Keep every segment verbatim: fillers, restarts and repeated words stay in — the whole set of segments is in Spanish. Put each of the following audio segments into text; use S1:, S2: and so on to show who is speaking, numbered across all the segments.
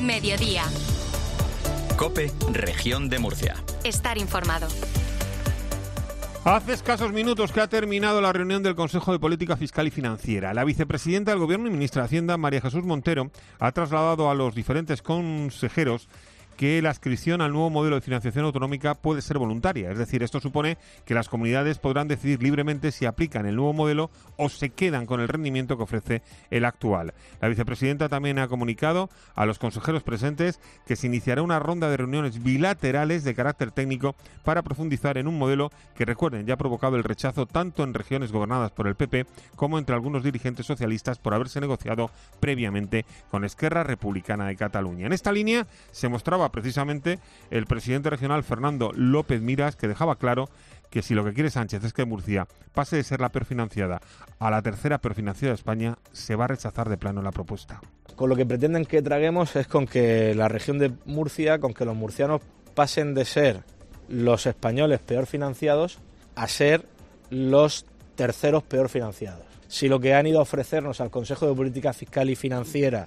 S1: mediodía.
S2: COPE, Región de Murcia.
S1: Estar informado.
S3: Hace escasos minutos que ha terminado la reunión del Consejo de Política Fiscal y Financiera. La vicepresidenta del Gobierno y ministra de Hacienda, María Jesús Montero, ha trasladado a los diferentes consejeros que la adscripción al nuevo modelo de financiación autonómica puede ser voluntaria. Es decir, esto supone que las comunidades podrán decidir libremente si aplican el nuevo modelo o se quedan con el rendimiento que ofrece el actual. La vicepresidenta también ha comunicado a los consejeros presentes que se iniciará una ronda de reuniones bilaterales de carácter técnico para profundizar en un modelo que, recuerden, ya ha provocado el rechazo tanto en regiones gobernadas por el P P como entre algunos dirigentes socialistas por haberse negociado previamente con Esquerra Republicana de Cataluña. En esta línea se mostraba precisamente el presidente regional Fernando López Miras, que dejaba claro que si lo que quiere Sánchez es que Murcia pase de ser la peor financiada a la tercera peor financiada de España, se va a rechazar de plano la propuesta.
S4: Con lo que pretenden que traguemos es con que la región de Murcia, con que los murcianos pasen de ser los españoles peor financiados a ser los terceros peor financiados. Si lo que han ido a ofrecernos al Consejo de Política Fiscal y Financiera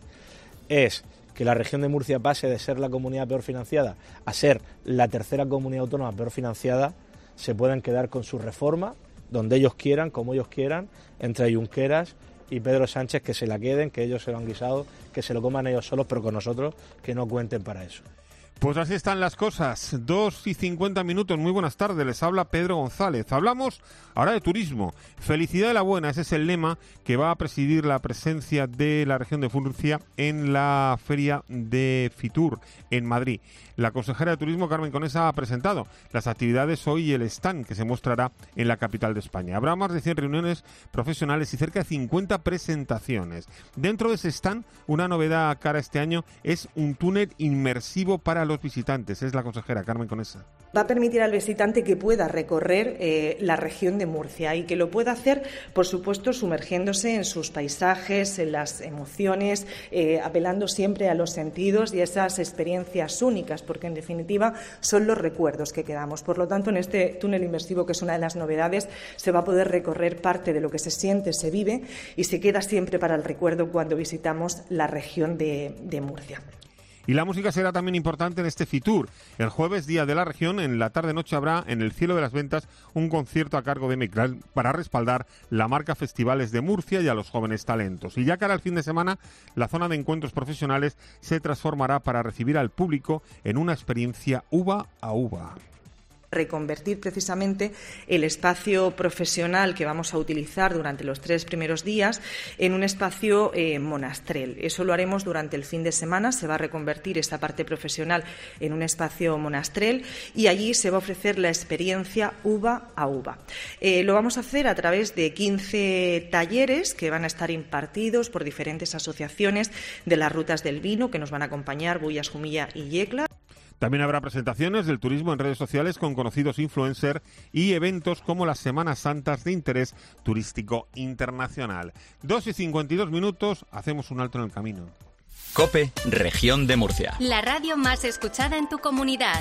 S4: es que la región de Murcia pase de ser la comunidad peor financiada a ser la tercera comunidad autónoma peor financiada, se pueden quedar con su reforma, donde ellos quieran, como ellos quieran, entre Junqueras y Pedro Sánchez, que se la queden, que ellos se lo han guisado, que se lo coman ellos solos, pero con nosotros que no cuenten para eso.
S3: Pues así están las cosas. Dos y cincuenta minutos. Muy buenas tardes. Les habla Pedro González. Hablamos ahora de turismo. Felicidad de la buena. Ese es el lema que va a presidir la presencia de la región de Murcia en la feria de Fitur en Madrid. La consejera de Turismo, Carmen Conesa, ha presentado las actividades hoy y el stand que se mostrará en la capital de España. Habrá más de cien reuniones profesionales y cerca de cincuenta presentaciones. Dentro de ese stand, una novedad cara este año es un túnel inmersivo para los visitantes. Es la consejera Carmen Conesa.
S5: Va a permitir al visitante que pueda recorrer eh, la región de Murcia y que lo pueda hacer, por supuesto, sumergiéndose en sus paisajes, en las emociones, eh, apelando siempre a los sentidos y a esas experiencias únicas, porque en definitiva son los recuerdos que quedamos. Por lo tanto, en este túnel inmersivo, que es una de las novedades, se va a poder recorrer parte de lo que se siente, se vive y se queda siempre para el recuerdo cuando visitamos la región de, de Murcia.
S3: Y la música será también importante en este Fitur. El jueves, Día de la Región, en la tarde-noche habrá en el Cielo de las Ventas un concierto a cargo de Meclán para respaldar la marca Festivales de Murcia y a los jóvenes talentos. Y ya cara al fin de semana, la zona de encuentros profesionales se transformará para recibir al público en una experiencia uva a uva.
S5: Reconvertir precisamente el espacio profesional que vamos a utilizar durante los tres primeros días en un espacio eh, monastrel. Eso lo haremos durante el fin de semana. Se va a reconvertir esta parte profesional en un espacio monastrel y allí se va a ofrecer la experiencia uva a uva. Eh, lo vamos a hacer a través de quince talleres que van a estar impartidos por diferentes asociaciones de las rutas del vino que nos van a acompañar, Bullas, Jumilla y Yecla.
S3: También habrá presentaciones del turismo en redes sociales con conocidos influencers y eventos como las Semanas Santas de interés turístico internacional. Dos y cincuenta y dos minutos, hacemos un alto en el camino.
S2: COPE, Región de Murcia.
S1: La radio más escuchada en tu comunidad.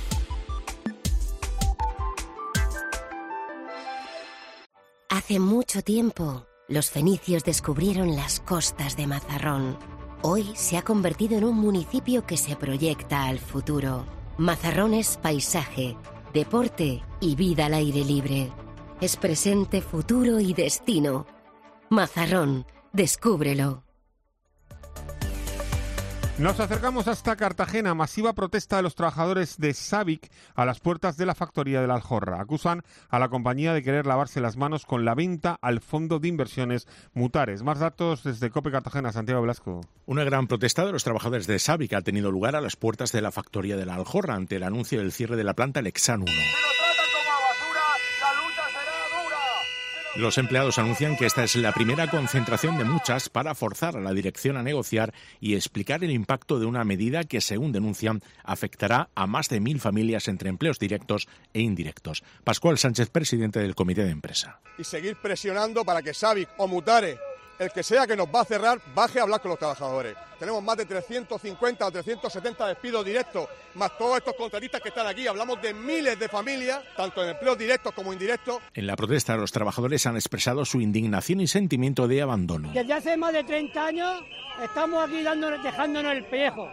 S6: Hace mucho tiempo, los fenicios descubrieron las costas de Mazarrón. Hoy se ha convertido en un municipio que se proyecta al futuro. Mazarrón es paisaje, deporte y vida al aire libre. Es presente, futuro y destino. Mazarrón, descúbrelo.
S3: Nos acercamos hasta Cartagena. Masiva protesta de los trabajadores de Sabic a las puertas de la factoría de la Aljorra. Acusan a la compañía de querer lavarse las manos con la venta al fondo de inversiones Mutares. Más datos desde COPE Cartagena, Santiago Velasco.
S7: Una gran protesta de los trabajadores de Sabic ha tenido lugar a las puertas de la factoría de la Aljorra ante el anuncio del cierre de la planta Lexan uno. Los empleados anuncian que esta es la primera concentración de muchas para forzar a la dirección a negociar y explicar el impacto de una medida que, según denuncian, afectará a más de mil familias entre empleos directos e indirectos. Pascual Sánchez, presidente del comité de empresa.
S8: Y seguir presionando para que Sabic o Mutares, el que sea que nos va a cerrar, baje a hablar con los trabajadores. Tenemos más de trescientos cincuenta o trescientos setenta despidos directos, más todos estos contratistas que están aquí. Hablamos de miles de familias, tanto en empleos directos como indirectos.
S7: En la protesta, los trabajadores han expresado su indignación y sentimiento de abandono.
S9: Desde hace más de treinta años estamos aquí dándonos, dejándonos el pellejo.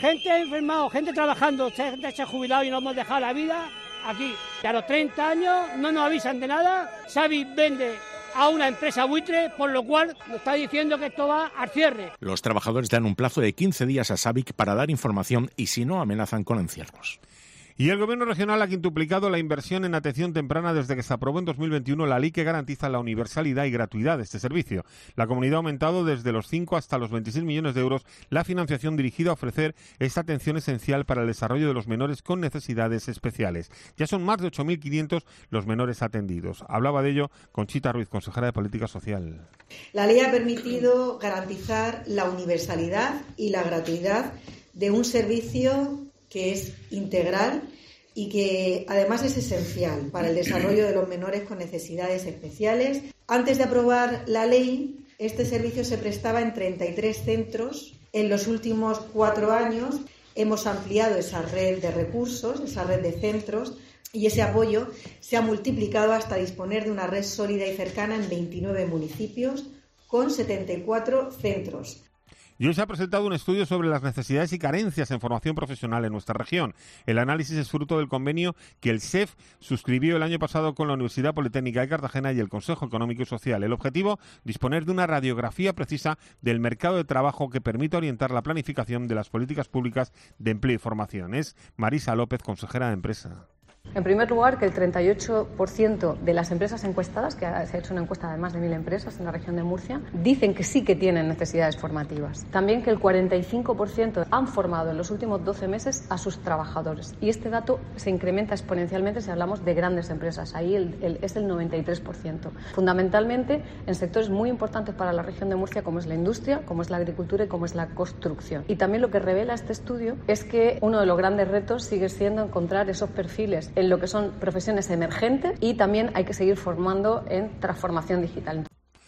S9: gente enfermada, gente trabajando, gente se ha jubilado y no hemos dejado la vida aquí. Y a los treinta años no nos avisan de nada. Xavi vende a una empresa buitre, por lo cual nos está diciendo que esto va al cierre.
S7: Los trabajadores dan un plazo de quince días a Sabic para dar información y si no amenazan con encierros.
S3: Y el Gobierno regional ha quintuplicado la inversión en atención temprana desde que se aprobó en dos mil veintiuno la ley que garantiza la universalidad y gratuidad de este servicio. La comunidad ha aumentado desde los cinco hasta los veintiséis millones de euros la financiación dirigida a ofrecer esta atención esencial para el desarrollo de los menores con necesidades especiales. Ya son más de ocho mil quinientos los menores atendidos. Hablaba de ello Conchita Ruiz, consejera de Política Social.
S10: La ley ha permitido garantizar la universalidad y la gratuidad de un servicio que es integral y que además es esencial para el desarrollo de los menores con necesidades especiales. Antes de aprobar la ley, este servicio se prestaba en treinta y tres centros. En los últimos cuatro años hemos ampliado esa red de recursos, esa red de centros, y ese apoyo se ha multiplicado hasta disponer de una red sólida y cercana en veintinueve municipios con setenta y cuatro centros.
S3: Y hoy se ha presentado un estudio sobre las necesidades y carencias en formación profesional en nuestra región. El análisis es fruto del convenio que el S E F suscribió el año pasado con la Universidad Politécnica de Cartagena y el Consejo Económico y Social. El objetivo, disponer de una radiografía precisa del mercado de trabajo que permita orientar la planificación de las políticas públicas de empleo y formación. Es Marisa López, consejera de Empresa.
S11: En primer lugar, que el treinta y ocho por ciento de las empresas encuestadas, que se ha hecho una encuesta de más de mil empresas en la región de Murcia, dicen que sí que tienen necesidades formativas. También que el cuarenta y cinco por ciento han formado en los últimos doce meses a sus trabajadores. Y este dato se incrementa exponencialmente si hablamos de grandes empresas. Ahí el, el, es el noventa y tres por ciento. Fundamentalmente en sectores muy importantes para la región de Murcia, como es la industria, como es la agricultura y como es la construcción. Y también lo que revela este estudio es que uno de los grandes retos sigue siendo encontrar esos perfiles en lo que son profesiones emergentes y también hay que seguir formando en transformación digital.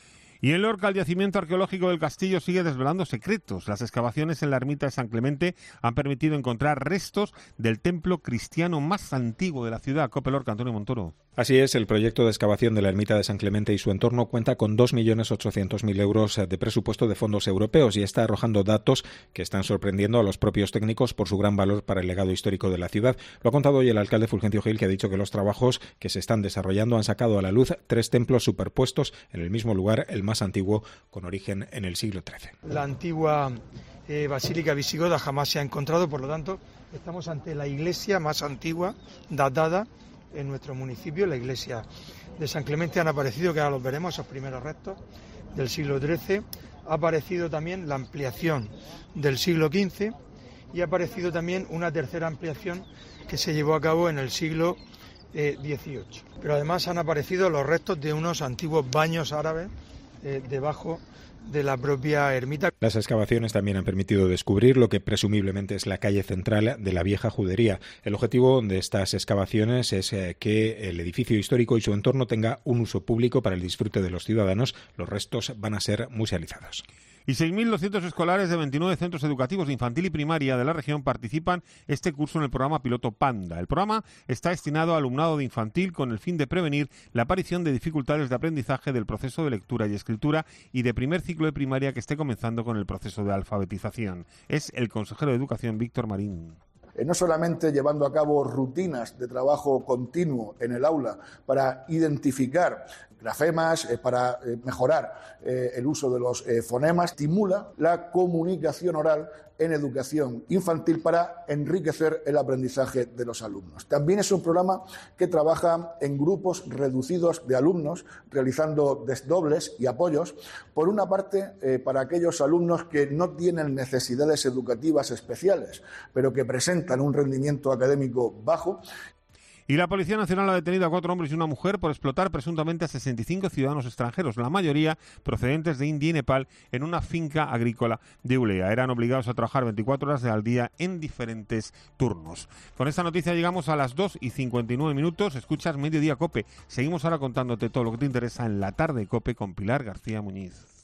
S3: Y en Lorca, el yacimiento arqueológico del castillo sigue desvelando secretos. Las excavaciones en la ermita de San Clemente han permitido encontrar restos del templo cristiano más antiguo de la ciudad. COPE Lorca, Antonio Montoro.
S12: Así es, el proyecto de excavación de la ermita de San Clemente y su entorno cuenta con dos millones ochocientos mil euros de presupuesto de fondos europeos y está arrojando datos que están sorprendiendo a los propios técnicos por su gran valor para el legado histórico de la ciudad. Lo ha contado hoy el alcalde Fulgencio Gil, que ha dicho que los trabajos que se están desarrollando han sacado a la luz tres templos superpuestos en el mismo lugar, el más antiguo, con origen en el siglo trece.
S13: La antigua eh, basílica visigoda jamás se ha encontrado, por lo tanto, estamos ante la iglesia más antigua, datada en nuestro municipio, la iglesia de San Clemente. Han aparecido, que ahora los veremos, esos primeros restos del siglo trece. Ha aparecido también la ampliación del siglo quince y ha aparecido también una tercera ampliación que se llevó a cabo en el siglo eh, dieciocho. Pero además han aparecido los restos de unos antiguos baños árabes eh, debajo de la propia ermita.
S12: Las excavaciones también han permitido descubrir lo que presumiblemente es la calle central de la vieja judería. El objetivo de estas excavaciones es eh, que el edificio histórico y su entorno tenga un uso público para el disfrute de los ciudadanos. Los restos van a ser musealizados.
S3: Y seis mil doscientos escolares de veintinueve centros educativos de infantil y primaria de la región participan este curso en el programa piloto Panda. El programa está destinado a alumnado de infantil con el fin de prevenir la aparición de dificultades de aprendizaje del proceso de lectura y escritura y de primer ciclo de primaria que esté comenzando con el proceso de alfabetización. Es el consejero de Educación, Víctor Marín.
S14: Eh, no solamente llevando a cabo rutinas de trabajo continuo en el aula para identificar grafemas, eh, para eh, mejorar eh, el uso de los eh, fonemas, estimula la comunicación oral en educación infantil para enriquecer el aprendizaje de los alumnos. También es un programa que trabaja en grupos reducidos de alumnos, realizando desdobles y apoyos, por una parte eh, para aquellos alumnos que no tienen necesidades educativas especiales, pero que presentan un rendimiento académico bajo.
S3: Y la Policía Nacional ha detenido a cuatro hombres y una mujer por explotar presuntamente a sesenta y cinco ciudadanos extranjeros, la mayoría procedentes de India y Nepal, en una finca agrícola de Ulea. Eran obligados a trabajar veinticuatro horas al día en diferentes turnos. Con esta noticia llegamos a las dos y cincuenta y nueve minutos. Escuchas Mediodía COPE. Seguimos ahora contándote todo lo que te interesa en la tarde COPE con Pilar García Muñiz.